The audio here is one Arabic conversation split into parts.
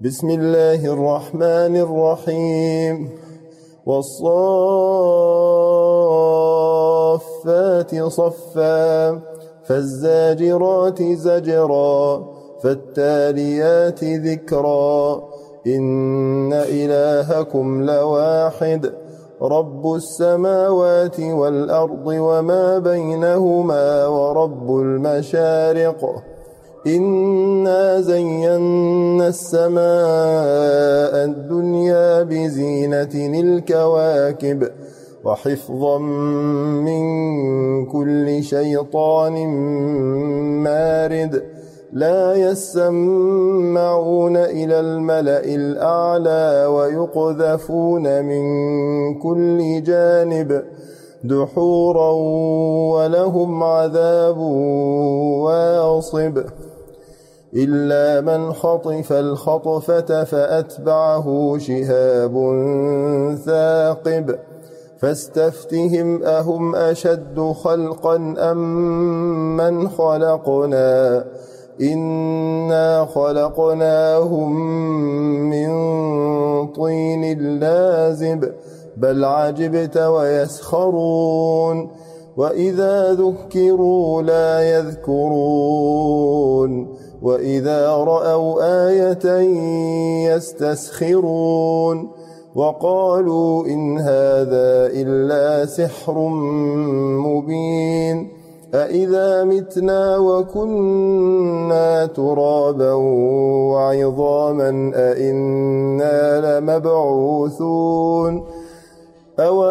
بسم الله الرحمن الرحيم والصافات صفا فالزاجرات زجرا فالتاليات ذكرا إن إلهكم لواحد رب السماوات والأرض وما بينهما ورب المشارق إنا زينا السماء الدنيا بزينة الكواكب وحفظا من كل شيطان مارد لا يسمعون إلى الملأ الأعلى ويقذفون من كل جانب دحورا ولهم عذاب واصب إلا من خطف الخطفة فأتبعه شهاب ثاقب فاستفتهم أهم أشد خلقا أم من خلقنا إنا خلقناهم من طين لازب بل عجبت ويسخرون وإذا ذكروا لا يذكرون وإذا رأوا آية يستسخرون وقالوا إن هذا إلا سحر مبين أإذا متنا وكنا ترابا وعظاما أإنا لمبعوثون أو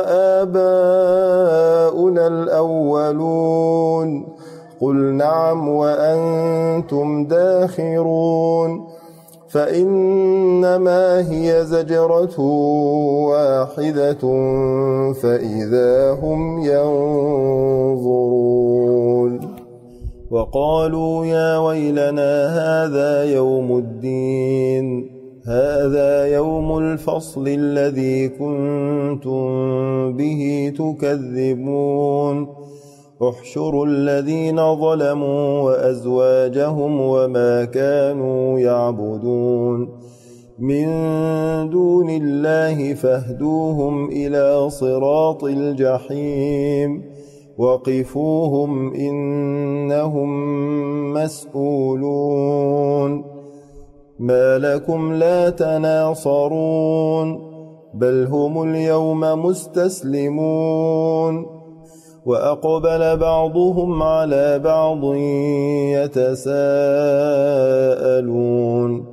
آباؤنا الأولون قل نعم وأنتم داخرون فإنما هي زجرة واحدة فإذا هم ينظرون وقالوا يا ويلنا هذا يوم الدين هذا يوم الفصل الذي كنتم به تكذبون احشروا الذين ظلموا وأزواجهم وما كانوا يعبدون من دون الله فاهدوهم إلى صراط الجحيم وقفوهم إنهم مسؤولون ما لكم لا تناصرون بل هم اليوم مستسلمون وأقبل بعضهم على بعض يتساءلون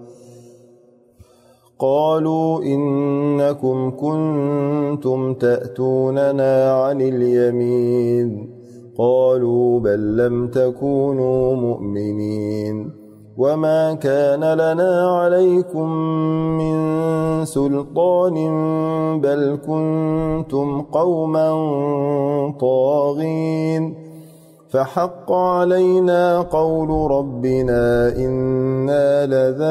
قالوا إنكم كنتم تأتوننا عن اليمين قالوا بل لم تكونوا مؤمنين وما كان لنا عليكم من سلطان بل كنتم قوما طاغين فحق علينا قول ربنا إنا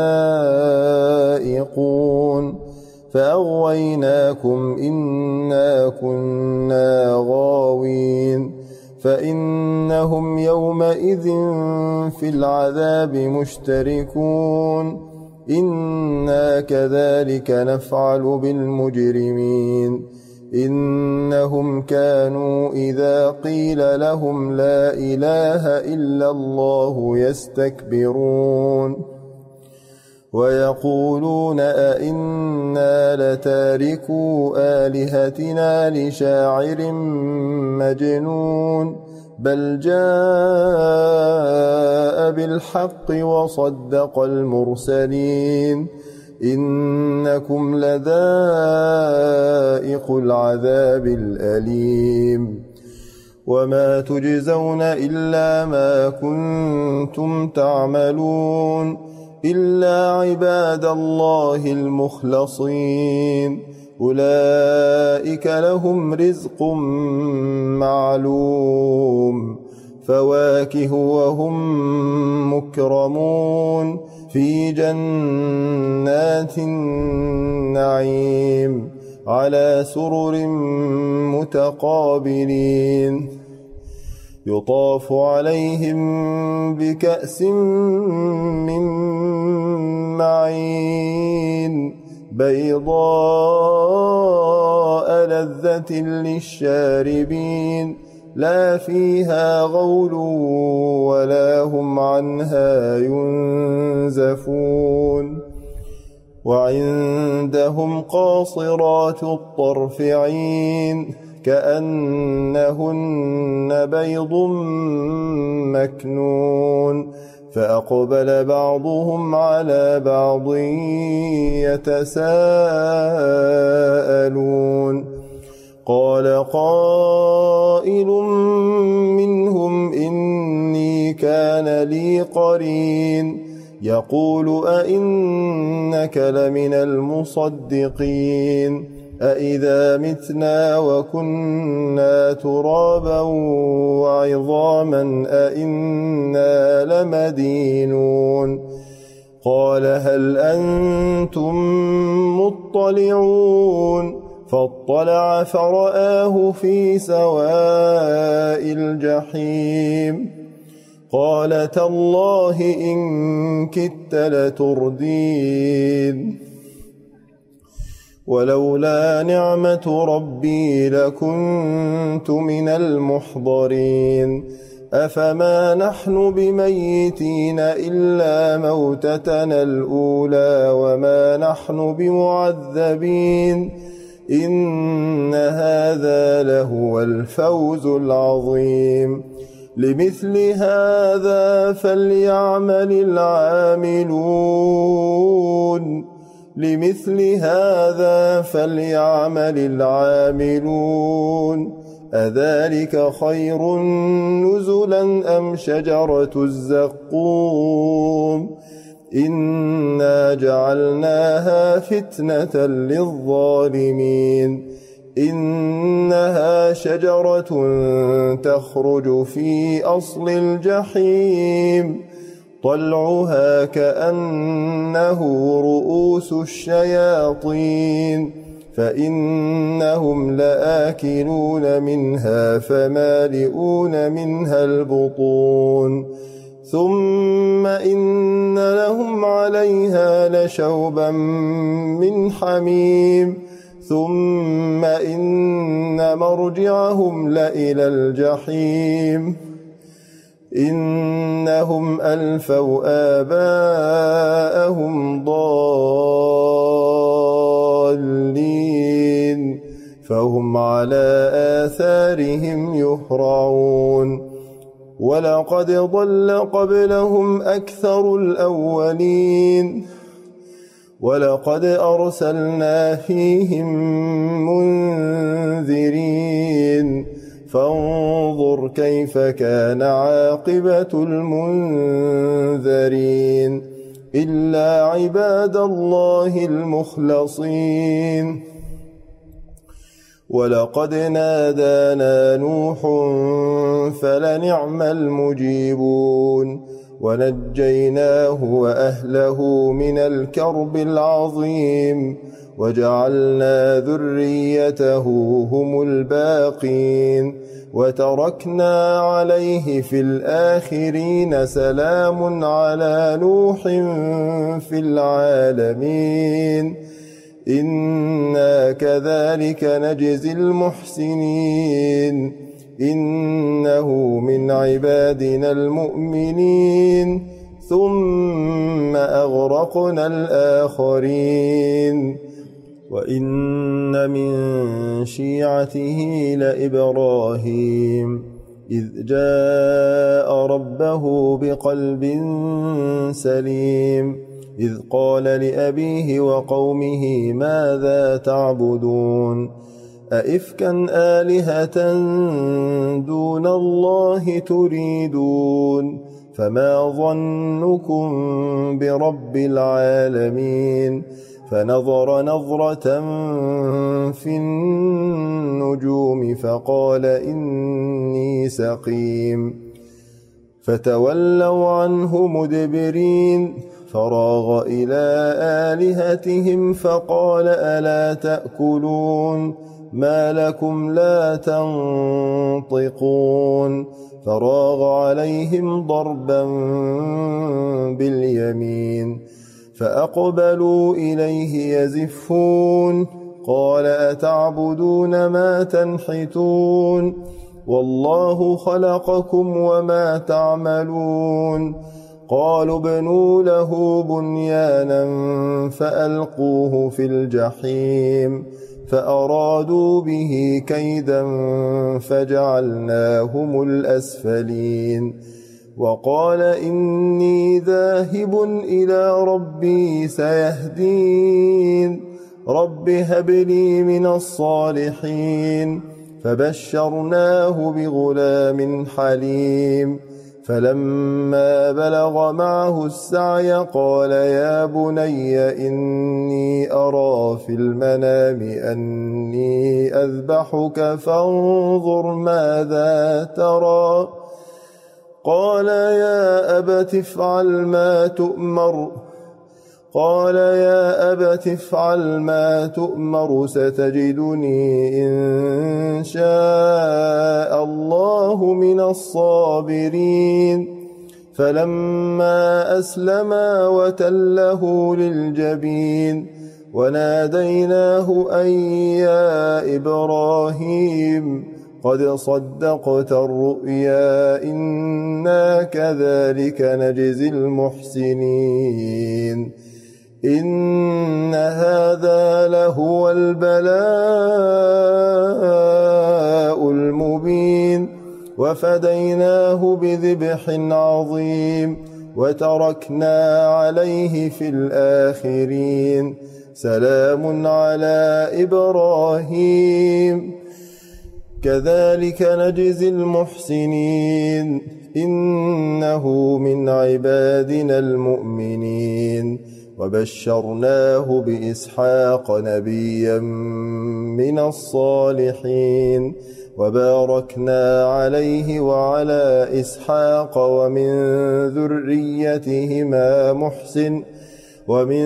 لذائقون فأغويناكم إنا كنا غاوين فإنهم يومئذ في العذاب مشتركون إنا كذلك نفعل بالمجرمين إنهم كانوا إذا قيل لهم لا إله إلا الله يستكبرون ويقولون أئنا لتاركو آلهتنا لشاعر مجنون بل جاء بالحق وصدق المرسلين إنكم لذائق العذاب الأليم وما تجزون إلا ما كنتم تعملون إلا عباد الله المخلصين أولئك لهم رزق معلوم فواكه وهم مكرمون في جنات النعيم على سرر متقابلين يطاف عليهم بكأس من معين بيضاء لذة للشاربين لا فيها غول ولا هم عنها ينزفون وعندهم قاصرات الطرف عين كأنهن بيض مكنون فأقبل بعضهم على بعض يتساءلون قال قائل منهم إني كان لي قرين يقول أئنك لمن المصدقين أئذا متنا وكنا ترابا وعظاما أئنا لمدينون قال هل أنتم مطلعون فاطلع فرآه في سواء الجحيم قال تالله إن كدت لتردين ولولا نعمة ربي لكنت من المحضرين أفما نحن بميتين إلا موتتنا الأولى وما نحن بمعذبين إن هذا لهو الفوز العظيم لمثل هذا فليعمل العاملون أذلك خير نزلا أم شجرة الزقوم إنا جعلناها فتنة للظالمين إنها شجرة تخرج في أصل الجحيم طلعها كأنه رؤوس الشياطين فإنهم لآكلون منها فمالئون منها البطون ثم إن لهم عليها لشوبا من حميم ثم إن مرجعهم لإلى الجحيم إنهم ألفوا آباءهم ضالين فهم على آثارهم يهرعون ولقد ضل قبلهم أكثر الأولين ولقد أرسلنا فيهم منذرين فانظر كيف كان عاقبة المنذرين إلا عباد الله المخلصين ولقد نادانا نوح فلنعم المجيبون ونجيناه وأهله من الكرب العظيم وجعلنا ذريته هم الباقين وتركنا عليه في الآخرين سلام على نوح في العالمين إنا كذلك نجزي المحسنين إنه من عبادنا المؤمنين ثم أغرقنا الآخرين وإن من شيعته لإبراهيم إذ جاء ربه بقلب سليم إذ قال لأبيه وقومه ماذا تعبدون أئفكا آلهة دون الله تريدون فما ظنكم برب العالمين فنظر نظرة في النجوم فقال إني سقيم فتولوا عنه مدبرين فراغ إلى آلهتهم فقال ألا تأكلون ما لكم لا تنطقون فراغ عليهم ضربا باليمين فأقبلوا إليه يزفون قال أتعبدون ما تنحتون والله خلقكم وما تعملون قالوا ابنوا له بنيانا فألقوه في الجحيم فأرادوا به كيدا فجعلناهم الأسفلين وقال إني ذاهب إلى ربي سيهدين رب هب لي من الصالحين فبشرناه بغلام حليم فلما بلغ معه السعي قال يا بني إني أرى في المنام أني أذبحك فانظر ماذا ترى قال يا أبت افعل ما تؤمر ستجدني إن شاء الله من الصابرين فلما أسلما وتله للجبين وناديناه أن يا إبراهيم قد صدقت الرؤيا إنا كذلك نجزي المحسنين إن هذا لهو البلاء المبين وفديناه بذبح عظيم وتركنا عليه في الآخرين سلام على إبراهيم كذلك نجزي المحسنين إنه من عبادنا المؤمنين وبشرناه بإسحاق نبيا من الصالحين وباركنا عليه وعلى إسحاق ومن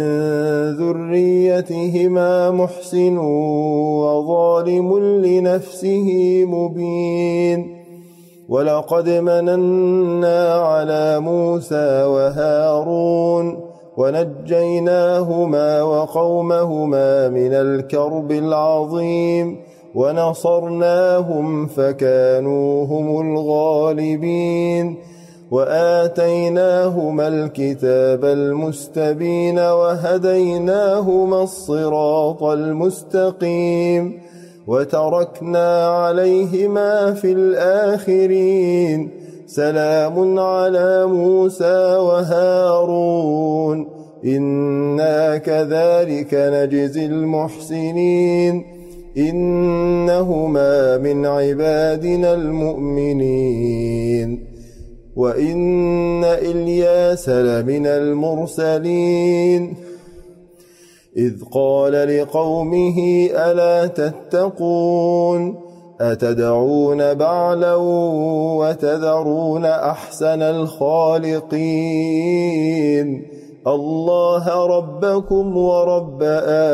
ذريتهما محسن وظالم لنفسه مبين ولقد مننا على موسى وهارون ونجيناهما وقومهما من الكرب العظيم ونصرناهم فكانوا هم الغالبين وآتيناهما الكتاب المستبين وهديناهما الصراط المستقيم وتركنا عليهما في الآخرين سلام على موسى وهارون إنا كذلك نجزي المحسنين إنهما من عبادنا المؤمنين وإن إلياس لمن المرسلين إذ قال لقومه ألا تتقون أتدعون بعلا وتذرون أحسن الخالقين الله ربكم ورب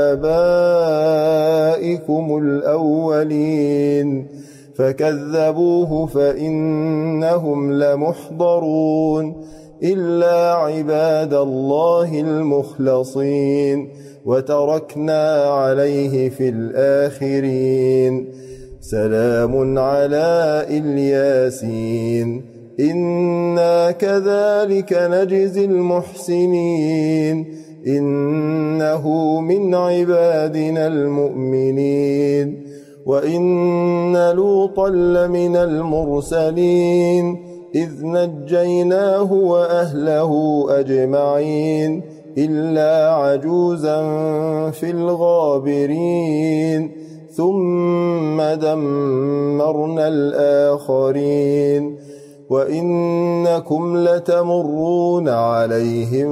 آبائكم الأولين فكذبوه فإنهم لمحضرون إلا عباد الله المخلصين وتركنا عليه في الآخرين سلام على الياسين إنا كذلك نجزي المحسنين إنه من عبادنا المؤمنين وإن لوطا لمن المرسلين إذ نجيناه وأهله أجمعين إلا عجوزا في الغابرين ثم دمرنا الآخرين وإنكم لتمرون عليهم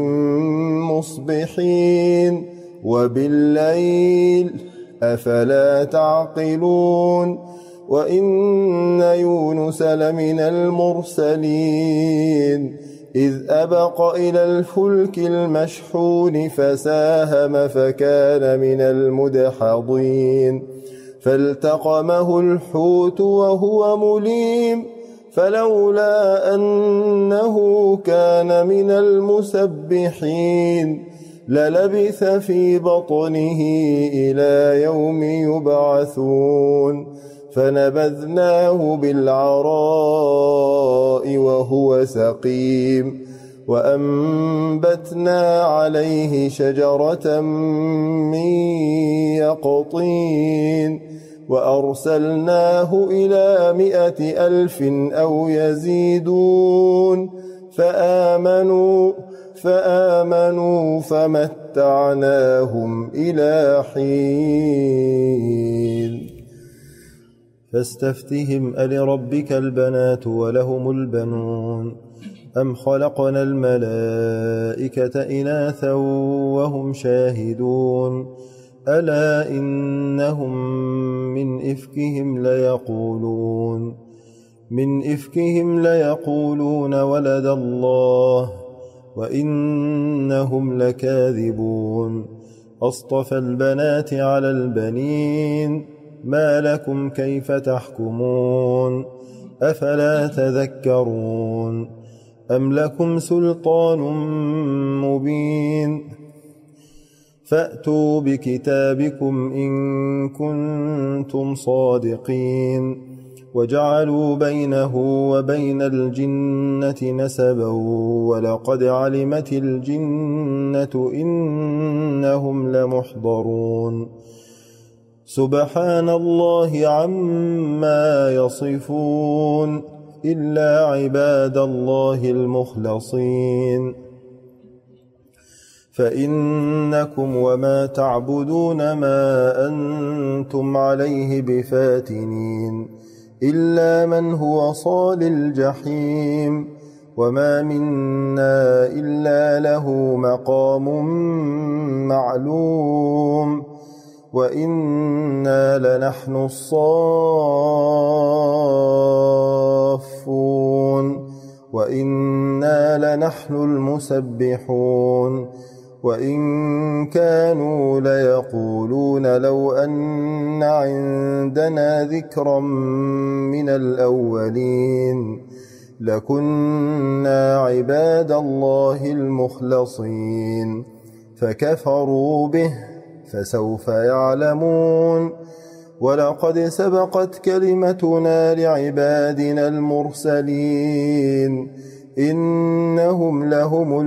مصبحين وبالليل أفلا تعقلون وإن يونس لمن المرسلين إذ أبق إلى الفلك المشحون فساهم فكان من المدحضين فالتقمه الحوت وهو مليم فلولا أنه كان من المسبحين للبث في بطنه إلى يوم يبعثون فنبذناه بالعراء وهو سقيم وأنبتنا عليه شجرة من يقطين وأرسلناه إلى 100,000 أو يزيدون فآمنوا فمتعناهم إلى حين فاستفتهم ألربك البنات ولهم البنون أم خلقنا الملائكة إناثا وهم شاهدون ألا إنهم من إفكهم ليقولون ولد الله وإنهم لكاذبون أصطفى البنات على البنين ما لكم كيف تحكمون أفلا تذكرون أم لكم سلطان مبين فأتوا بكتابكم إن كنتم صادقين وجعلوا بينه وبين الجنة نسبا ولقد علمت الجنة إنهم لمحضرون سبحان الله عما يصفون إلا عباد الله المخلصين فإنكم وما تعبدون ما أنتم عليه بفاتنين إلا من هو صال الجحيم وما منا إلا له مقام معلوم وإنا لنحن الصافون وإنا لنحن المسبحون وإن كانوا ليقولون لو أن عندنا ذكرا من الأولين لكنا عباد الله المخلصين فكفروا به فسوف يعلمون ولقد سبقت كلمتنا لعبادنا المرسلين إنهم لهم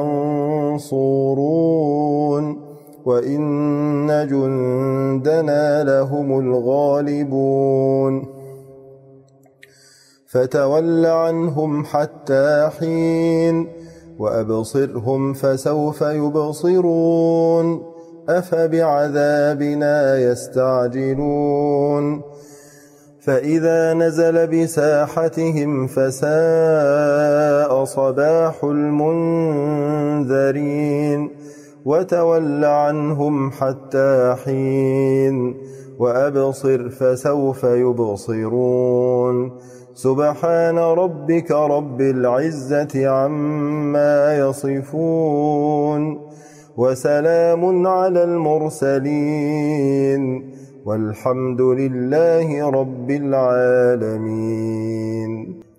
المنصورون وإن جندنا لهم الغالبون فتول عنهم حتى حين وأبصرهم فسوف يبصرون أفبعذابنا يستعجلون فإذا نزل بساحتهم فساء صباح المنذرين وتول عنهم حتى حين وأبصر فسوف يبصرون سبحان ربك رب العزة عما يصفون وسلام على المرسلين والحمد لله رب العالمين.